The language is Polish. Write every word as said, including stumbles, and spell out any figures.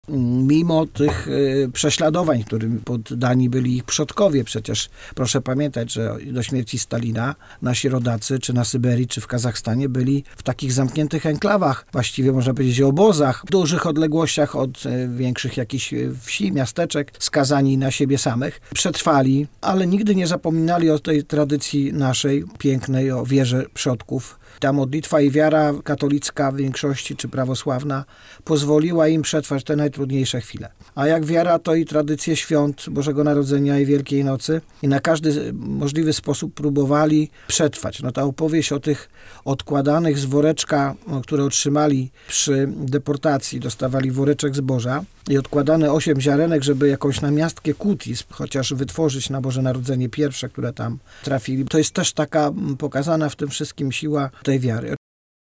mimo tych y, prześladowań, którym poddani byli ich przodkowie. Przecież proszę pamiętać, że do śmierci Stalina nasi rodacy, czy na Syberii, czy w Kazachstanie byli w takich zamkniętych enklawach, właściwie można powiedzieć obozach, w dużych odległościach od y, większych jakichś wsi, miasteczek, skazani na siebie samych. Przetrwali, ale nigdy nie zapominali o tej tradycji naszej pięknej, o wierze przodków. Ta modlitwa i wiara katolicka w większości, czy prawosławna, pozwoliła im przetrwać te najtrudniejsze chwile. A jak wiara, to i tradycje świąt Bożego Narodzenia i Wielkiej Nocy. I na każdy możliwy sposób próbowali przetrwać. No ta opowieść o tych odkładanych z woreczka, które otrzymali przy deportacji, dostawali woreczek zboża i odkładane osiem ziarenek, żeby jakąś namiastkę kutis, chociaż wytworzyć na Boże Narodzenie pierwsze, które tam trafili. To jest też taka pokazana w tym wszystkim siła tej wiary.